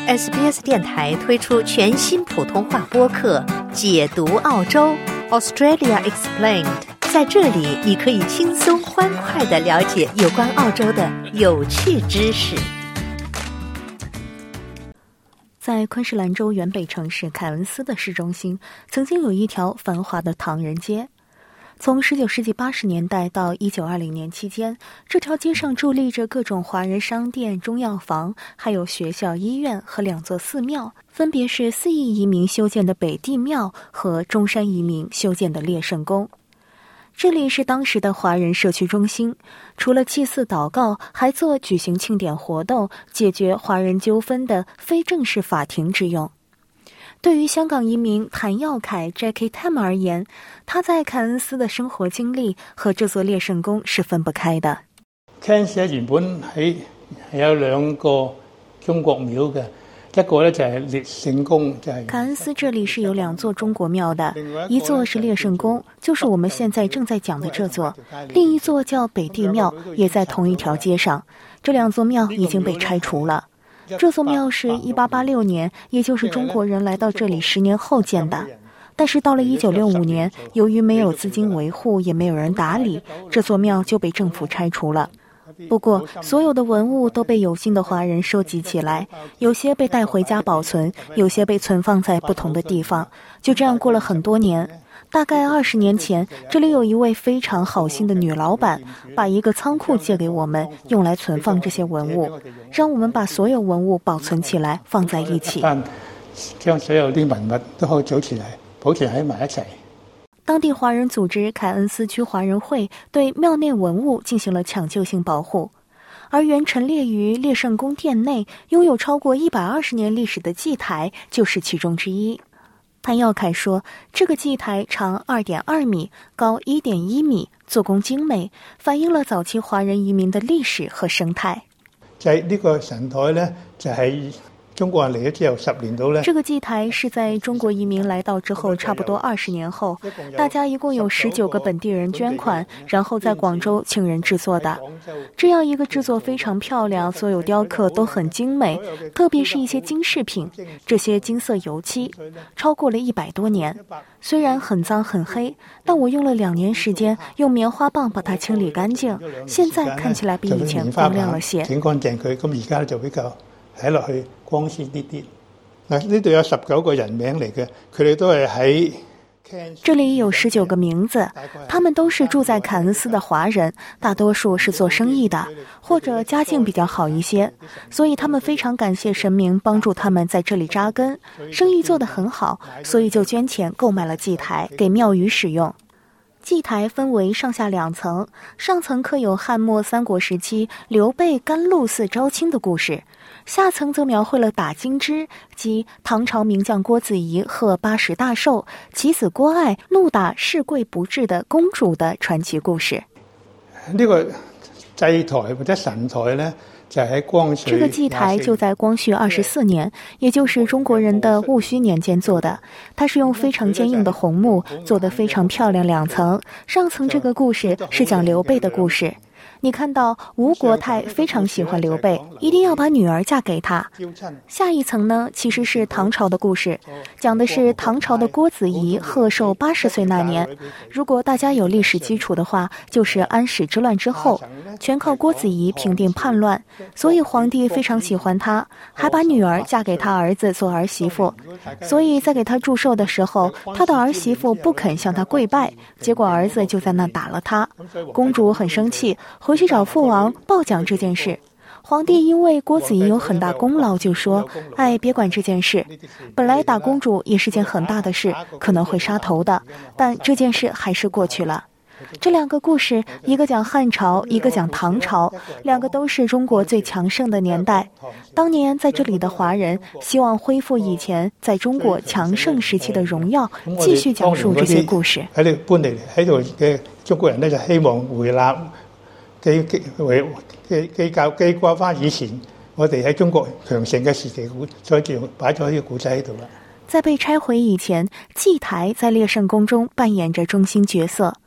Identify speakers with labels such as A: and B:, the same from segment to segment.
A: SBS 电台推出全新普通话播客《解读澳洲 Australia Explained》，在这里你可以轻松欢快地了解有关澳洲的有趣知识。
B: 在昆士兰州原北城市凯恩斯的市中心，曾经有一条繁华的唐人街。从19世纪80年代到1920年期间，这条街上伫立着各种华人商店、中药房，还有学校、医院和2座寺庙，分别是4亿移民修建的北帝庙和中山移民修建的烈圣宫。这里是当时的华人社区中心，除了祭祀祷告，还做举行庆典活动、解决华人纠纷的非正式法庭之用。对于香港移民谭耀凯 Jackie Tam 而言，他在凯恩斯的生活經歷和這座烈聖宮是分不開的。
C: 凱恩斯原本係有2個中國廟嘅，一個呢就係烈聖宮，
B: 凱恩斯這裡是有2座中國廟的，一座是烈聖宮，就是我們現在正在講的這座，另一座叫北帝廟，也在同一條街上。這2座廟已經被拆除了。這座廟是1886年，也就是中國人來到這裡10年後建的。但是到了1965年，由於沒有資金維護，也沒有人打理，這座廟就被政府拆除了。不過，所有的文物都被有心的華人收集起來，有些被帶回家保存，有些被存放在不同的地方。就這樣過了很多年。大概20年前，這裡有一位非常好心的女老闆，把一個倉庫借給我們，用來存放這些文物，讓我們把所有文物保存起來，放在一起。
C: 將所有啲文物都可以組起來，保存喺埋一齊。
B: 當地華人組織凱恩斯區華人會對廟內文物進行了搶救性保護，而原陳列於烈聖宮殿內，擁有超過120年歷史的祭台就是其中之一。譚耀凱說，這個祭台長2.2米，高1.1米，做工精美，反映了早期華人移民的歷史和生態。
C: 就係呢個神台呢，就係中國人嚟咗之後10年到呢。
B: 這個祭台是在中國移民來到之後差不多20年後，大家一共有19個本地人捐款，然後在廣州請人製作的。這樣一個製作非常漂亮，所有雕刻都很精美，特別是一些金飾品，這些金色油漆，超過了100多年。雖然很髒很黑，但我用了2年時間，用棉花棒把它清理乾淨，現在看起來比以前光亮了些。
C: 整乾淨佢，咁而家就比較睇落去光鮮啲啲。嗱，呢度有19個人名嚟嘅，佢哋都係喺。
B: 這裡有19個名字，他們都是住在凱恩斯的華人，大多數是做生意的，或者家境比較好一些，所以他們非常感謝神明幫助他們在這裡扎根，生意做得很好，所以就捐錢購買了祭台給廟宇使用。祭台分為上下2層，上層刻有漢末三國時期劉備甘露寺招親的故事，下層則描繪了打金枝，即唐朝名將郭子儀賀80大壽，其子郭愛怒打視桂不治的公主的傳奇故事。
C: 呢個祭台或者神台呢，就喺光緒。
B: 這個祭台就在光緒24年，也就是中國人的戊戌年間做的。它是用非常堅硬的紅木做得非常漂亮，2層。上層這個故事是講劉備的故事。你看到吳國太非常喜歡劉備，一定要把女兒嫁給他。下一層呢，其實是唐朝的故事，講的是唐朝的郭子儀賀壽80歲那年。如果大家有歷史基礎的話，就是安史之亂之後，全靠郭子儀平定叛亂，所以皇帝非常喜歡他，還把女兒嫁給他兒子做兒媳婦。所以在給他祝壽的時候，他的兒媳婦不肯向他跪拜，結果兒子就在那打了他。公主很生氣，回去找父王報講這件事。皇帝因為郭子儀有很大功勞，就說：哎，別管這件事，本來打公主也是件很大的事，可能會殺頭的，但這件事還是過去了。這2個故事，一個講漢朝，一個講唐朝，2個都是中國最強盛的年代。當年在這裡的華人希望恢復以前在中國強盛時期的榮耀，繼續講述這些故事。
C: 喺度搬嚟喺度嘅中國人呢，就希望回納記掛翻以前我哋喺中國強盛嘅時期，所以就擺咗呢個古仔喺度啦。
B: 在被拆毀以前，祭台在烈聖宮中扮演着中心角色。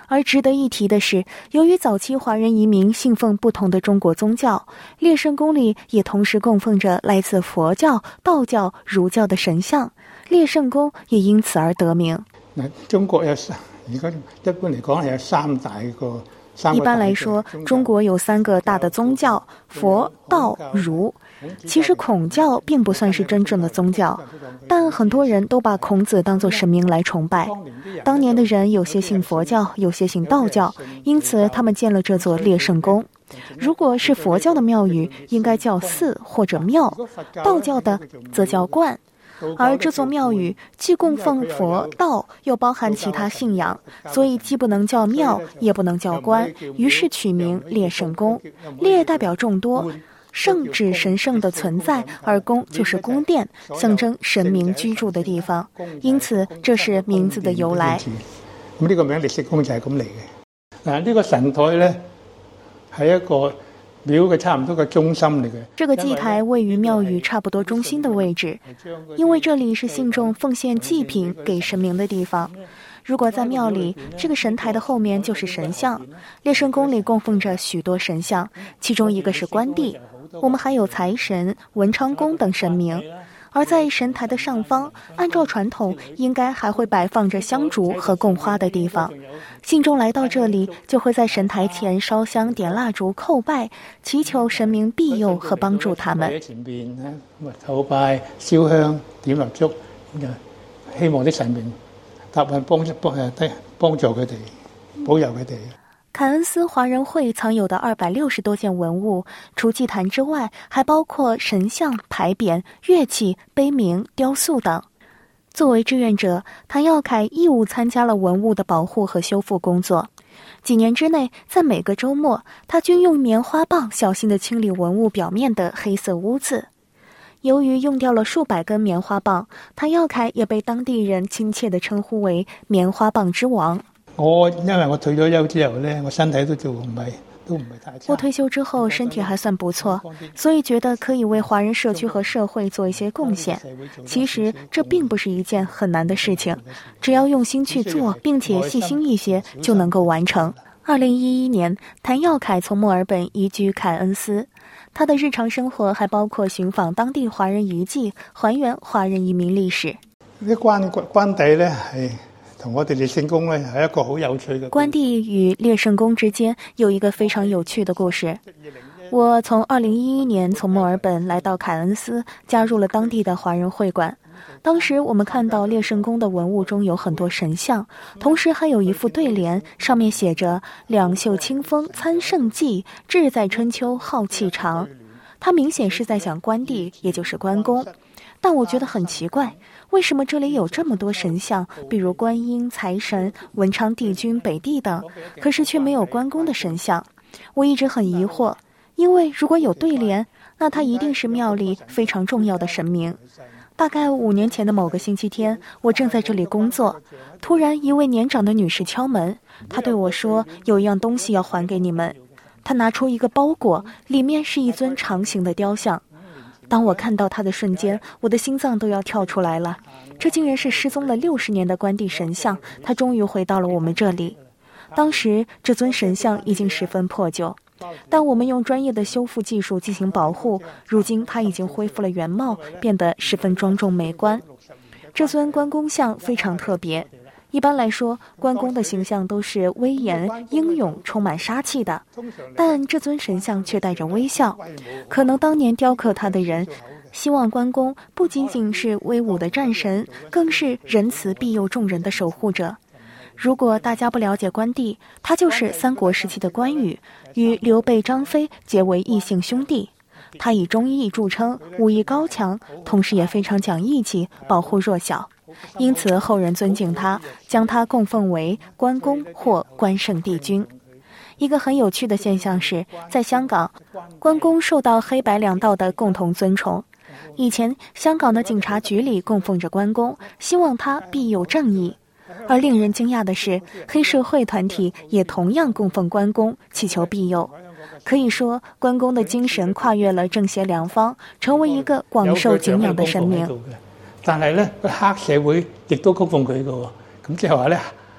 B: 而值得一提的是，由于早期华人移民信奉不同的中国宗教，烈圣宫里也同时供奉着来自佛教、道教、儒教的神像，烈圣宫也因此而得名。
C: 中國有而家一般嚟講係有三大個。
B: 一般来说，中国有3个大的宗教：佛、道、儒。其实孔教并不算是真正的宗教，但很多人都把孔子当作神明来崇拜。当年的人有些信佛教，有些信道教，因此他们建了这座烈圣宫。如果是佛教的庙宇，应该叫寺或者庙；道教的则叫观。而这座庙宇既供奉佛道，又包含其他信仰，所以既不能叫庙，也不能叫观，于是取名烈圣宫。烈代表众多，圣指神圣的存在，而宫就是宫殿，象征神明居住的地方，因此这是名字的由来。
C: 咁呢個名烈聖宮就係咁嚟嘅。呢個神台咧係一個廟嘅差唔多嘅中心嚟嘅。
B: 这个祭台位于庙宇差不多中心的位置，因为这里是信众奉献祭品给神明的地方。如果在庙里，这个神台的后面就是神像。烈圣宫里供奉着许多神像，其中一个是关帝，我们还有财神、文昌公等神明。而在神台的上方，按照传统应该还会摆放着香烛和供花的地方。信众來到這裡，就會在神台前燒香、點蠟燭、叩拜，祈求神明庇佑和幫助他們。
C: 前邊叩拜、燒香、點蠟燭，希望啲神明答應幫助佢哋，保佑佢哋。
B: 凱恩斯華人會藏有的260多件文物，除祭壇之外，還包括神像、牌匾、樂器、碑銘、雕塑等。作為志願者，譚耀凱義務參加了文物的保護和修復工作。幾年之內，在每個週末，他均用棉花棒小心地清理文物表面的黑色污漬。由於用掉了數百根棉花棒，譚耀凱也被當地人親切地稱呼為棉花棒之王。
C: 因為我退咗休之後呢，我身體都唔係太差。
B: 我退休之後身體還算不錯，所以覺得可以為華人社區和社會做一些貢獻。其實這並不是一件很難的事情，只要用心去做，並且細心一些，就能夠完成。2011年，譚耀凱從墨爾本移居凱恩斯，他的日常生活還包括尋訪當地華人遺跡，還原華人移民歷史。
C: 關帝呢係同我哋烈聖宮咧係一個好有趣嘅。
B: 關帝與烈聖宮之間有一個非常有趣的故事。我從2011年從墨爾本來到凱恩斯，加入了當地的華人會館。當時我們看到烈聖宮的文物中有很多神像，同時還有一副對聯，上面寫着兩袖清風參聖際，志在春秋浩氣長。它明顯是在講關帝，也就是關公。但我覺得很奇怪，為什麼這裡有這麼多神像，比如觀音、財神、文昌帝君、北帝等，可是卻沒有關公的神像？我一直很疑惑，因為如果有對聯，那他一定是廟裡非常重要的神明。大概5年前的某個星期天，我正在這裡工作，突然一位年長的女士敲門，她對我說有一樣東西要還給你們。她拿出一個包裹，裡面是一尊長形的雕像。當我看到他的瞬間，我的心臟都要跳出來了。這竟然是失蹤了60年的關帝神像，他終於回到了我們這裡。當時這尊神像已經十分破舊，但我們用專業的修復技術進行保護，如今它已經恢復了原貌，變得十分莊重美觀。這尊關公像非常特別。一般來說，關公的形象都是威嚴、英勇、充滿殺氣的，但這尊神像卻帶着微笑。可能當年雕刻他的人，希望關公不僅僅是威武的戰神，更是仁慈庇佑眾人的守護者。如果大家不了解關帝，他就是三國時期的關羽，與劉備、張飛結為異姓兄弟。他以忠義著稱，武藝高強，同時也非常講義氣，保護弱小。因此後人尊敬他，將他供奉為關公或關聖帝君。一個很有趣的現象是，在香港，關公受到黑白兩道的共同尊崇。以前香港的警察局裡供奉着關公，希望他庇佑正義。而令人驚訝的是，黑社會團體也同樣供奉關公，祈求庇佑。可以說，關公的精神跨越了正邪兩方，成為一個廣受敬仰的神明。
C: 但係咧，個黑社會亦都供奉佢嘅喎，咁即係話咧，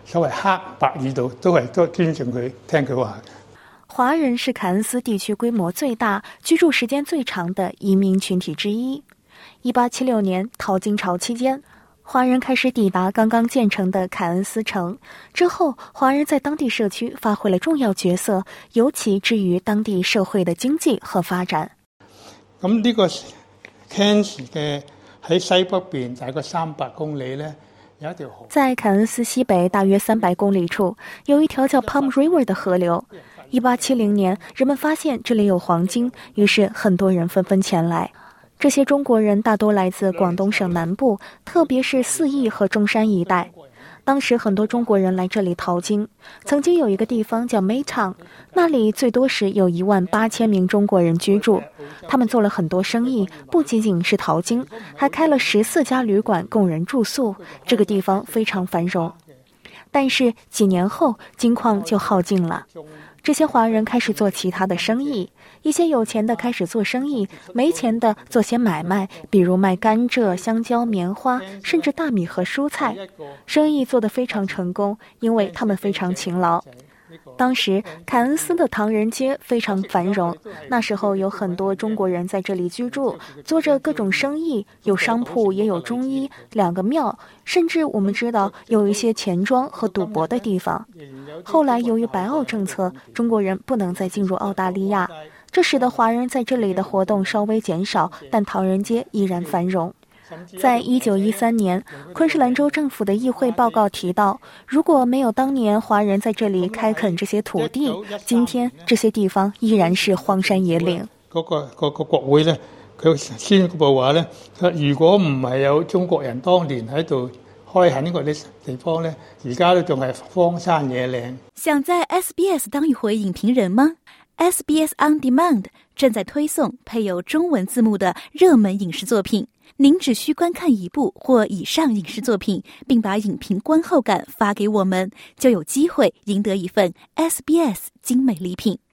C: 所謂黑白二道都尊重佢，聽佢話。
B: 華人是凱恩斯地區規模最大、居住時間最長的移民群體之一。1876年淘金潮期間，華人開始抵達剛剛建成的凱恩斯城。之後，華人在當地社區發揮了重要角色，尤其至於當地社會的經濟和發展。
C: 咁呢個 Cairns 嘅喺西北邊大概300公里呢，有一條河。
B: 在凱恩斯西北大約300公里處，有一條叫 Palm River 的河流。1870年，人們發現這裡有黃金，於是很多人紛紛前來。這些中國人大多來自廣東省南部，特別是四邑和中山一帶。當時很多中國人來這裡淘金。曾經有一個地方叫 Maytown， 那裡最多時有18000名中國人居住。他們做了很多生意，不僅僅是淘金，還開了14家旅館供人住宿。這個地方非常繁榮。但是幾年後，金礦就耗盡了。這些華人開始做其他的生意，一些有錢的開始做生意，沒錢的做些買賣，比如賣甘蔗、香蕉、棉花，甚至大米和蔬菜。生意做得非常成功，因為他們非常勤勞。當時凱恩斯的唐人街非常繁榮，那時候有很多中國人在這裡居住，做着各種生意，有商鋪也有中醫，2個廟，甚至我們知道有一些錢莊和賭博的地方。後來由於白澳政策，中國人不能再進入澳大利亞，這使得華人在這裡的活動稍微減少，但唐人街依然繁榮。在1913年，昆士蘭州政府的議會報告提到，如果沒有當年華人在這裡開墾這些土地，今天這些地方依然是荒山野嶺。
C: 個國會呢，佢宣布話呢，如果唔係有中國人當年喺度開墾嗰啲地方呢，而家都仲係荒山野嶺。
D: 想在 SBS 當一回影評人嗎？ SBS On Demand 正在推送配有中文字幕的熱門影視作品。您只需觀看一部或以上影視作品，並把影評觀後感發給我們，就有機會贏得一份 SBS 精美禮品。